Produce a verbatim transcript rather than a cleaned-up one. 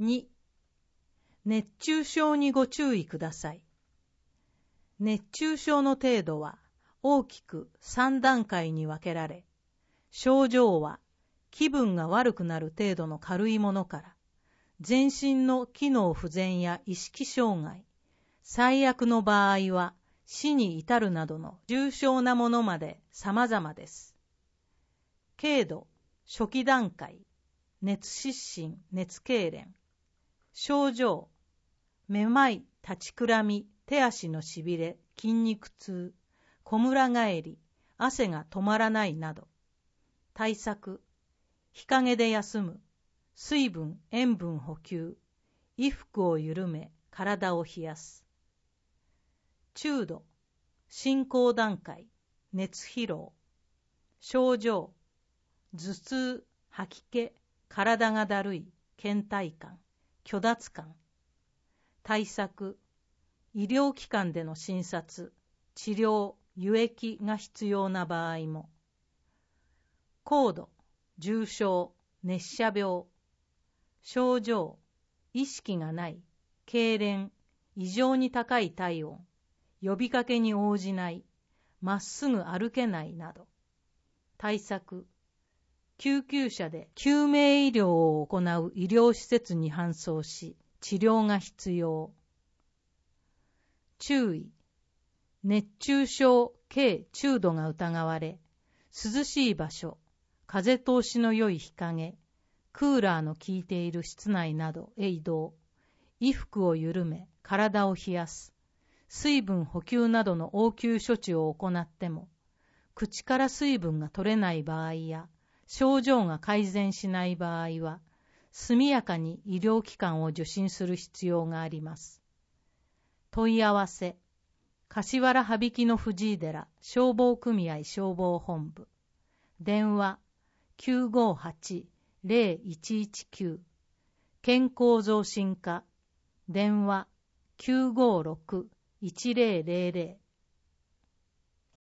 に、熱中症にご注意ください。熱中症の程度は大きくさん段階に分けられ、症状は気分が悪くなる程度の軽いものから、全身の機能不全や意識障害、最悪の場合は死に至るなどの重症なものまで様々です。軽度、初期段階、熱失神、熱痙攣。症状、めまい、立ちくらみ、手足のしびれ、筋肉痛、こむら返り、汗が止まらないなど。対策、日陰で休む、水分、塩分補給、衣服を緩め、体を冷やす。中度、進行段階、熱疲労。症状、頭痛、吐き気、体がだるい、倦怠感、虚脱感。対策、医療機関での診察、治療、輸液が必要な場合も。高度、重症、熱射病。症状、意識がない、痙攣、異常に高い体温、呼びかけに応じない、まっすぐ歩けないなど。対策、救急車で救命医療を行う医療施設に搬送し、治療が必要。注意、熱中症、軽中度が疑われ、涼しい場所、風通しの良い日陰、クーラーの効いている室内などへ移動、衣服を緩め、体を冷やす、水分補給などの応急処置を行っても、口から水分が取れない場合や、症状が改善しない場合は、速やかに医療機関を受診する必要があります。問い合わせ、柏原羽曳野藤井寺消防組合消防本部。電話 きゅうごはち ゼロいちいちきゅう。健康増進課。電話 きゅうごろく いちゼロゼロゼロ。